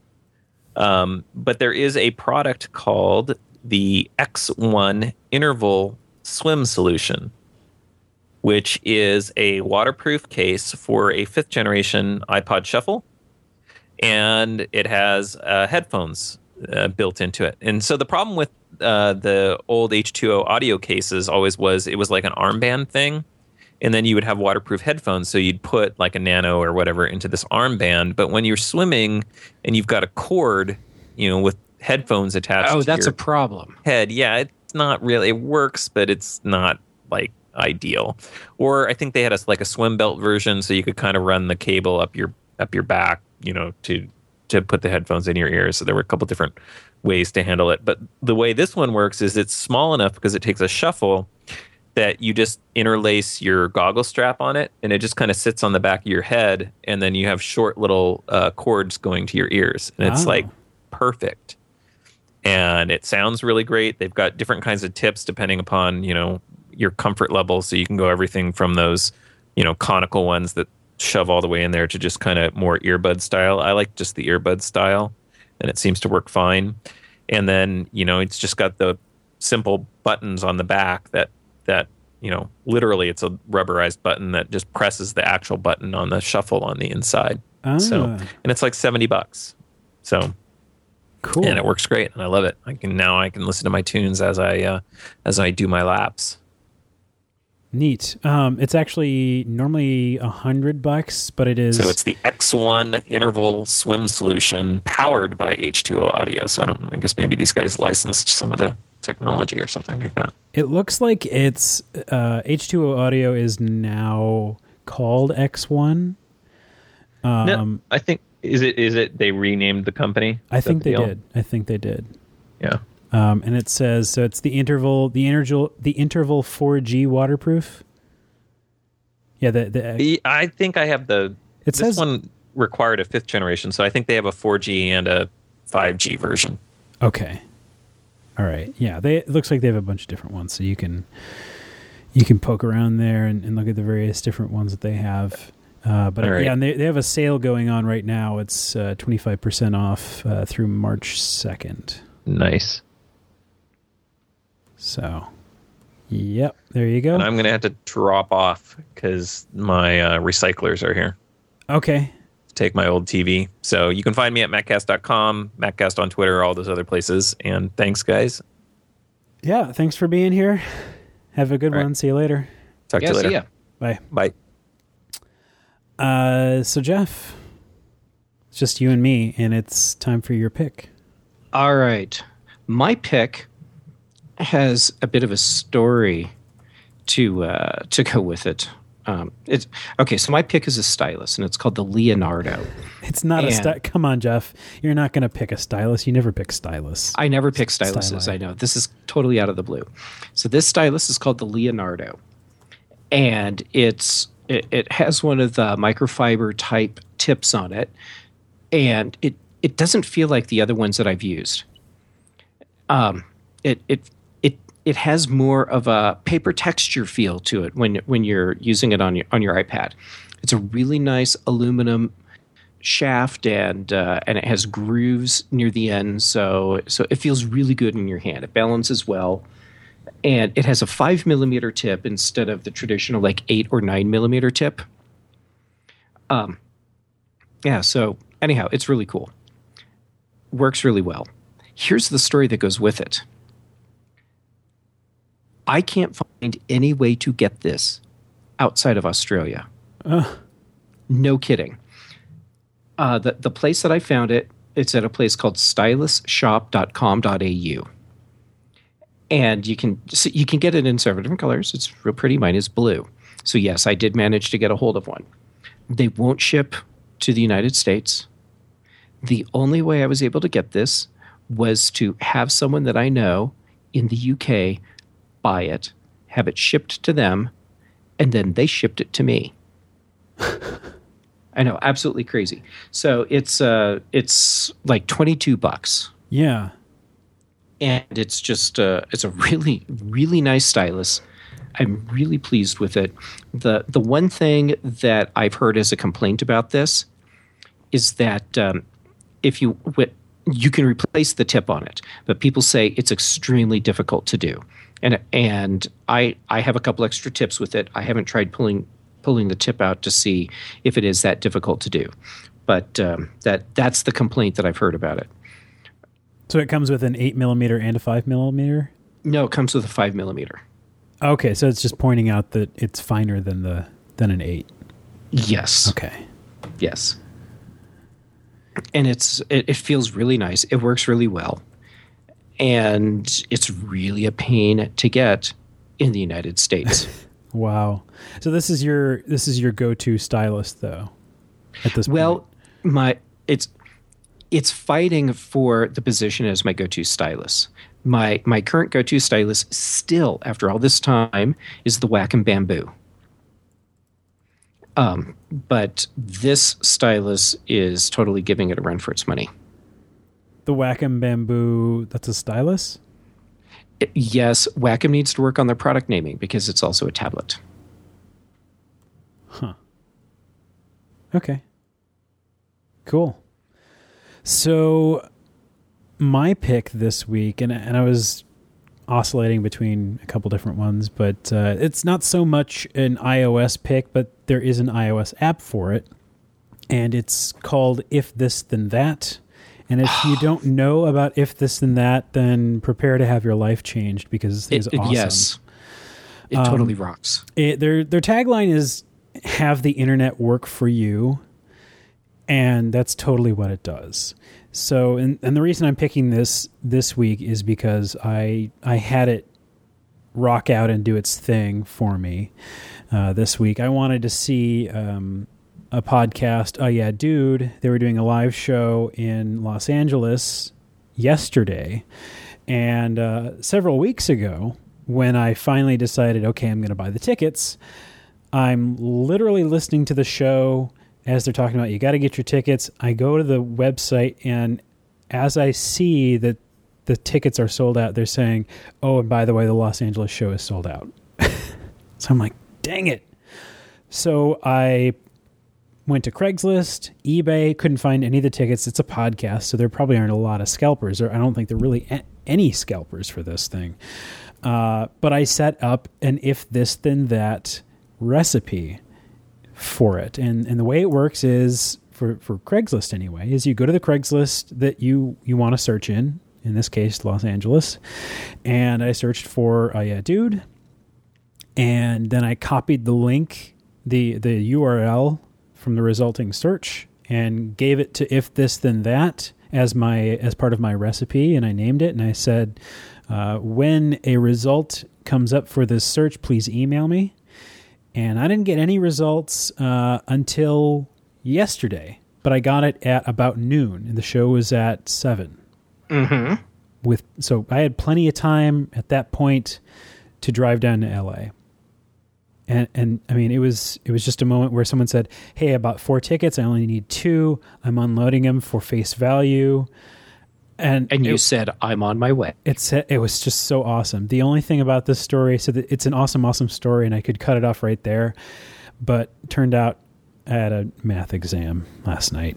Um, but there is a product called the X one Interval Swim Solution, which is a waterproof case for a fifth generation iPod Shuffle, and it has uh, headphones uh, built into it. And so the problem with uh, the old H two O audio cases always was it was like an armband thing, and then you would have waterproof headphones, so you'd put like a Nano or whatever into this armband. But when you're swimming and you've got a cord, you know, with headphones attached Oh, to that's your a problem. head, yeah, it's not really, it works, but it's not like ideal. Or I think they had a, like a swim belt version, so you could kind of run the cable up your up your back, you know, to to put the headphones in your ears. So there were a couple different ways to handle it. But the way this one works is it's small enough because it takes a shuffle that you just interlace your goggle strap on it, and it just kind of sits on the back of your head, and then you have short little uh, cords going to your ears, and it's Oh. like perfect. And it sounds really great. They've got different kinds of tips depending upon, you know, your comfort level, so you can go everything from those, you know, conical ones that shove all the way in there to just kind of more earbud style. I like just the earbud style, and it seems to work fine. And then, you know, it's just got the simple buttons on the back that that, you know, literally it's a rubberized button that just presses the actual button on the shuffle on the inside. Ah, So, and it's like seventy bucks. So, cool. and it works great, and I love it. I can now I can listen to my tunes as I uh, as I do my laps. Neat. Um, it's actually normally a hundred bucks, but it is. So it's the X one Interval Swim Solution powered by H two O Audio. So I don't. I guess maybe these guys licensed some of the technology or something like that. It looks like it's uh, H two O Audio is now called X one. Um, No, I think is it is it they renamed the company? I Is that think the they deal? did. I think they did. Yeah. Um, and it says so. It's the interval, the interval, the interval four G waterproof. Yeah, the the The- I think I have the. It this says- one required a fifth generation, so I think they have a four G and a five G version. okay. All right. Yeah, they it looks like they have a bunch of different ones, so you can you can poke around there and, and look at the various different ones that they have. Uh, but All right. yeah, and they they have a sale going on right now. It's uh, twenty-five percent off uh, through March second. Nice. So, yep, there you go. And I'm going to have to drop off because my uh, recyclers are here. Okay. take my old T V. So you can find me at Maccast dot com, Maccast on Twitter, all those other places. And thanks, guys. Yeah, thanks for being here. Have a good all one. right. See you later. Talk yeah, to you later. See ya. Bye. Bye. Uh, so, Jeff, it's just you and me, and it's time for your pick. All right. My pick has a bit of a story to uh, to go with it. Um, it's okay. So my pick is a stylus, and it's called the Leonardo. It's not And- a stylus. Come on, Jeff. You're not going to pick a stylus. You never pick stylus. I never pick styluses. Styli. I know this is totally out of the blue. So this stylus is called the Leonardo, and it's it, it has one of the microfiber type tips on it, and it it doesn't feel like the other ones that I've used. Um, it it it it has more of a paper texture feel to it when when you're using it on your on your iPad. It's a really nice aluminum shaft, and uh, and it has grooves near the end, so so it feels really good in your hand. It balances well, and it has a five millimeter tip instead of the traditional like eight or nine millimeter tip. Um, yeah. So anyhow, it's really cool. Works really well. Here's the story that goes with it. I can't find any way to get this outside of Australia. Ugh. No kidding. Uh, the, the place that I found it, it's at a place called stylus shop dot com dot a u. And you can so you can get it in several different colors. It's real pretty. Mine is blue. So yes, I did manage to get a hold of one. They won't ship to the United States. The only way I was able to get this was to have someone that I know in the U K buy it, have it shipped to them, and then they shipped it to me. I know, absolutely crazy. So it's uh, it's like twenty-two bucks, Yeah. and it's just uh, it's a really really nice stylus. I'm really pleased with it. the The one thing that I've heard as a complaint about this is that um, if you wi- you can replace the tip on it, but people say it's extremely difficult to do. And and I I have a couple extra tips with it. I haven't tried pulling pulling the tip out to see if it is that difficult to do, but um, that that's the complaint that I've heard about it. So it comes with an eight millimeter and a five millimeter? No, it comes with a five millimeter. Okay, so it's just pointing out that it's finer than the than an eight. Yes. Okay. Yes. And it's it, it feels really nice. It works really well, and it's really a pain to get in the United States. Wow. So this is your this is your go-to stylus though. At this Well, point. my it's it's fighting for the position as my go-to stylus. My my current go-to stylus still, after all this time, is the Wacom Bamboo. Um, but this stylus is totally giving it a run for its money. The Wacom Bamboo, that's a stylus? It- yes, Wacom needs to work on their product naming because it's also a tablet. Huh. Okay. Cool. So my pick this week, and and I was oscillating between a couple different ones, but uh, it's not so much an iOS pick, but there is an iOS app for it, and it's called If This Then That. And if you don't know about If This Then That, then prepare to have your life changed because It, it's it- awesome. Yes, it Um, totally rocks. It, their their tagline is "Have the internet work for you," and that's totally what it does. So, and, and the reason I'm picking this this week is because I I had it rock out and do its thing for me uh, this week. I wanted to see um, a podcast. Oh yeah, dude! They were doing a live show in Los Angeles yesterday, and uh, several weeks ago, when I finally decided, okay, I'm going to buy the tickets, I'm literally listening to the show as they're talking about, you got to get your tickets. I go to the website, and as I see that the tickets are sold out, they're saying, oh, and by the way, the Los Angeles show is sold out. So I'm like, dang it. So I went to Craigslist, eBay, couldn't find any of the tickets. It's a podcast, so there probably aren't a lot of scalpers, or I don't think there are really a- any scalpers for this thing. Uh, but I set up an If This Then That recipe for it. And and the way it works is for, for Craigslist anyway, is you go to the Craigslist that you, you want to search in, in this case, Los Angeles. And I searched for, uh, yeah, dude. And then I copied the link, the, the U R L from the resulting search and gave it to If This Then That as my, as part of my recipe. And I named it and I said, uh, when a result comes up for this search, please email me. And I didn't get any results uh, until yesterday, but I got it at about noon, and the show was at seven. Mm-hmm. With so I had plenty of time at that point to drive down to L A. And and I mean, it was it was just a moment where someone said, "Hey, I bought four tickets. I only need two. I'm unloading them for face value." And and you it, said, "I'm on my way." It's it was just so awesome. The only thing about this story, so that it's an awesome, awesome story, and I could cut it off right there. But turned out I had a math exam last night.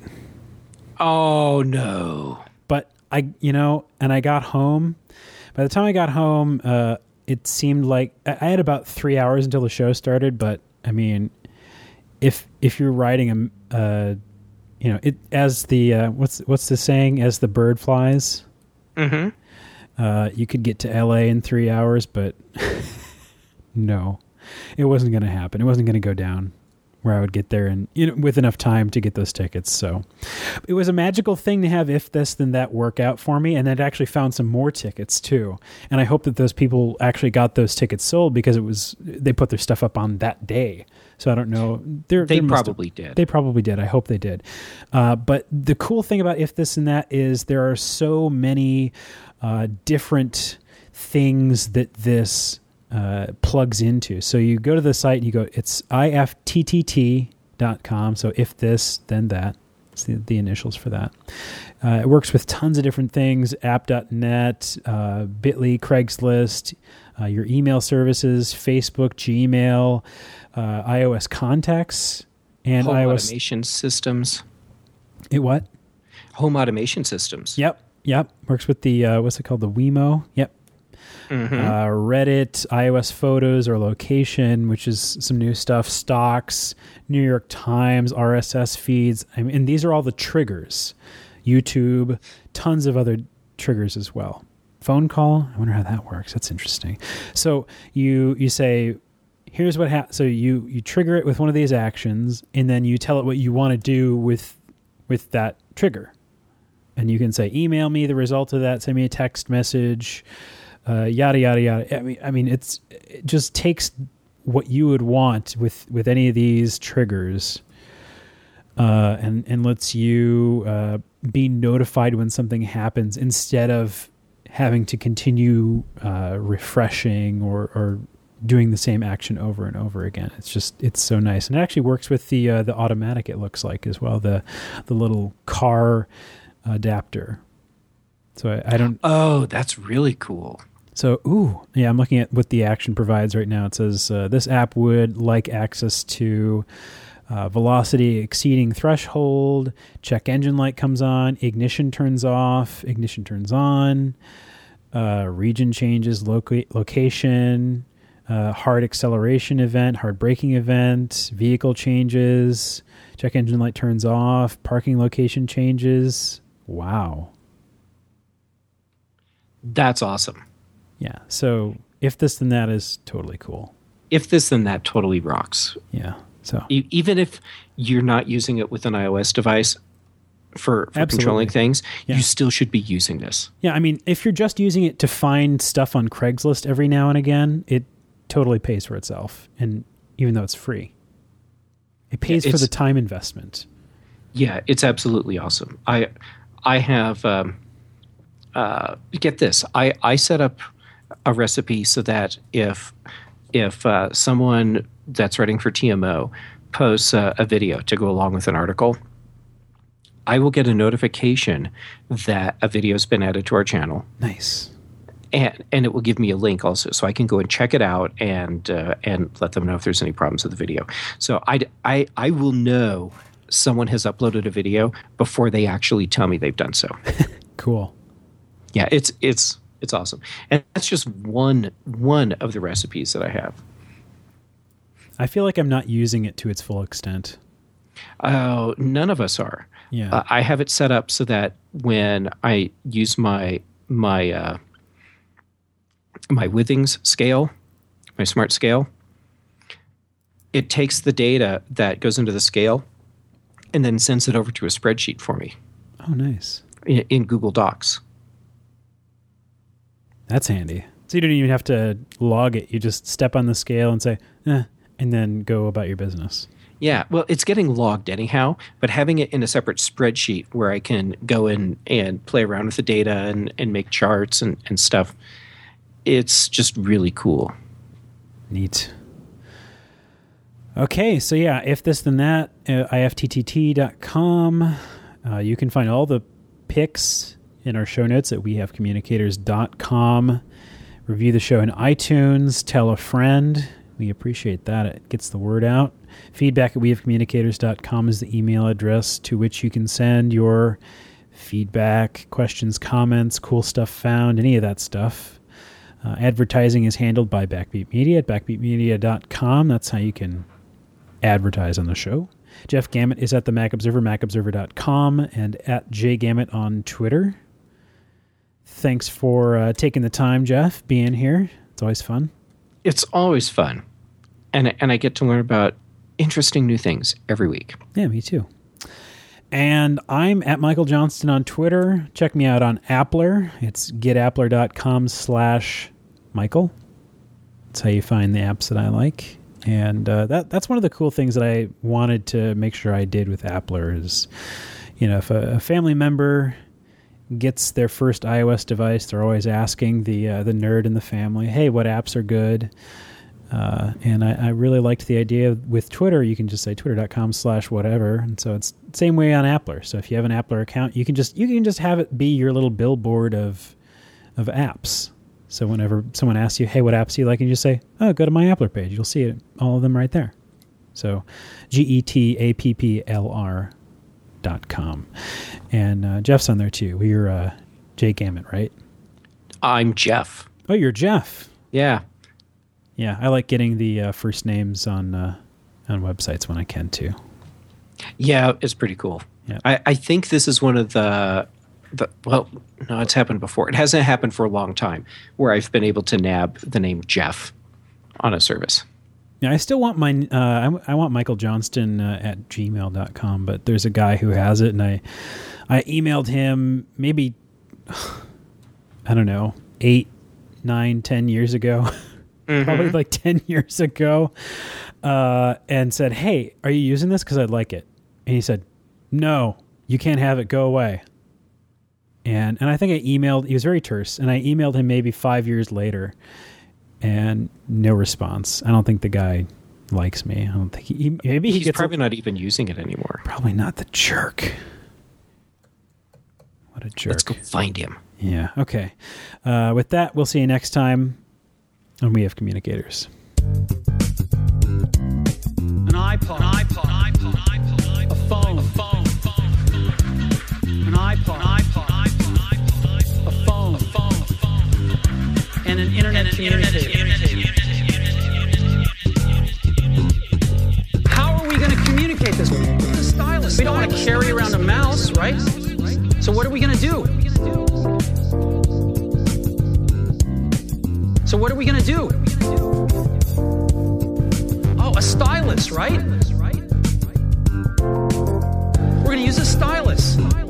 Oh no! But I, you know, and I got home. By the time I got home, uh, it seemed like I had about three hours until the show started. But I mean, if if you're riding a uh, you know, it as the uh, what's what's the saying? As the bird flies, mm-hmm. uh, you could get to L A in three hours, but no, it wasn't going to happen. It wasn't going to go down where I would get there and you know with enough time to get those tickets. So it was a magical thing to have If This Then That work out for me, and I'd actually found some more tickets too. And I hope that those people actually got those tickets sold because it was they put their stuff up on that day. So I don't know. They're, they they're probably have, did. They probably did. I hope they did. Uh, but the cool thing about If This and That is there are so many uh, different things that this uh, plugs into. So you go to the site and you go, it's I F T T T dot com. So If This, Then That. It's the, the initials for that. Uh, it works with tons of different things, app dot net, uh, Bitly, Craigslist, uh, your email services, Facebook, Gmail, uh, iOS contacts, and Home iOS automation systems. It what? Home automation systems. Yep, yep. Works with the uh, what's it called? The Wemo. Yep. Mm-hmm. Uh, Reddit, iOS photos or location, which is some new stuff. Stocks, New York Times, R S S feeds. I mean, and these are all the triggers. YouTube, tons of other triggers as well. Phone call. I wonder how that works. That's interesting. So you you say, here's what happens. So you you trigger it with one of these actions, and then you tell it what you want to do with with that trigger. And you can say, email me the result of that. Send me a text message. Uh, yada yada yada. I mean, I mean, it's it just takes what you would want with, with any of these triggers, uh, and and lets you uh, be notified when something happens instead of having to continue uh, refreshing or, or doing the same action over and over again. It's just it's so nice, and it actually works with the uh, the automatic. It looks like as well the the little car adapter. So I, I don't. Oh, that's really cool. So, ooh, yeah, I'm looking at what the action provides right now. It says uh, this app would like access to uh, velocity exceeding threshold, check engine light comes on, ignition turns off, ignition turns on, uh, region changes, loca- location, uh, hard acceleration event, hard braking event, vehicle changes, check engine light turns off, parking location changes. Wow. That's awesome. Yeah. So If This Then That is totally cool. If This Then That totally rocks. Yeah. So E- even if you're not using it with an iOS device for, for controlling things, Yeah. you still should be using this. yeah, I mean, if you're just using it to find stuff on Craigslist every now and again, it totally pays for itself. And even though it's free, it pays Yeah, for it's- the time investment. Yeah, it's absolutely awesome. I I have um, uh, get this. I, I set up a recipe so that if if uh, someone that's writing for T M O posts uh, a video to go along with an article, I will get a notification that a video has been added to our channel, Nice. and and it will give me a link also, so I can go and check it out and uh, and let them know if there's any problems with the video. So I I I will know someone has uploaded a video before they actually tell me they've done so. Cool. Yeah, it's it's it's awesome, and that's just one one of the recipes that I have. I feel like I'm not using it to its full extent. Oh, none of us are. Yeah. Uh, I have it set up so that when I use my my uh, my Withings scale, my smart scale, it takes the data that goes into the scale and then sends it over to a spreadsheet for me. Oh, nice. In, in Google Docs. That's handy. So you don't even have to log it. You just step on the scale and say, eh, and then go about your business. Yeah, well, it's getting logged anyhow, but having it in a separate spreadsheet where I can go in and play around with the data and, and make charts and, and stuff, it's just really cool. Neat. Okay, so yeah, if this then that, uh, I F T T T dot com. Uh, you can find all the pics in our show notes at we have communicators dot com. Review the show in iTunes. Tell a friend. We appreciate that. It gets the word out. Feedback at we have communicators dot com is the email address to which you can send your feedback, questions, comments, cool stuff found, any of that stuff. Uh, advertising is handled by Backbeat Media at backbeat media dot com. That's how you can advertise on the show. Jeff Gamet is at the Mac Observer, mac observer dot com, and at jgamet on Twitter. Thanks for uh, taking the time, Jeff, being here. It's always fun. It's always fun. And, and I get to learn about interesting new things every week. Yeah, me too. And I'm at Michael Johnston on Twitter. Check me out on Appler. It's getappler.com slash Michael. That's how you find the apps that I like. And uh, that that's one of the cool things that I wanted to make sure I did with Appler is, you know, if a, a family member gets their first iOS device, they're always asking the uh, the nerd in the family, hey, what apps are good? Uh, and I, I really liked the idea with Twitter. You can just say twitter.com slash whatever. And so it's the same way on Appler. So if you have an Appler account, you can just you can just have it be your little billboard of of apps. So whenever someone asks you, hey, what apps do you like? And you just say, oh, go to my Appler page. You'll see it, all of them right there. So G E T A P P L R dot com. And uh, Jeff's on there too. You're uh, Jay Gamet, right? I'm Jeff. Oh, you're Jeff. Yeah. Yeah, I like getting the uh, first names on uh, on websites when I can too. Yeah, it's pretty cool. Yeah. I, I think this is one of the, the, well, no, it's happened before. It hasn't happened for a long time where I've been able to nab the name Jeff on a service. Yeah, I still want my, uh, I, I want Michael Johnston uh, at gmail dot com, but there's a guy who has it, and I, I emailed him maybe, I don't know, eight, nine, ten years ago. Mm-hmm. Probably like ten years ago, uh, and said, hey, are you using this? Because I'd like it. And he said, no, you can't have it. Go away. And and I think I emailed, he was very terse, and I emailed him maybe five years later, and no response. I don't think the guy likes me. I don't think he, maybe he He's gets probably a, not even using it anymore. Probably not the jerk. What a jerk. Let's go find him. Yeah, okay. Uh, with that, we'll see you next time. And we have communicators. An iPod, an iPod, an iPod, an iPod, a phone, a phone, an iPod, an iPod, an iPod, a phone, a phone, a phone, and an internet communicator. How are we going to communicate this? The stylus. We don't want to carry around a mouse, right? So what are we going to do? So what are we going to do? Oh, a stylus, right? We're going to use a stylus.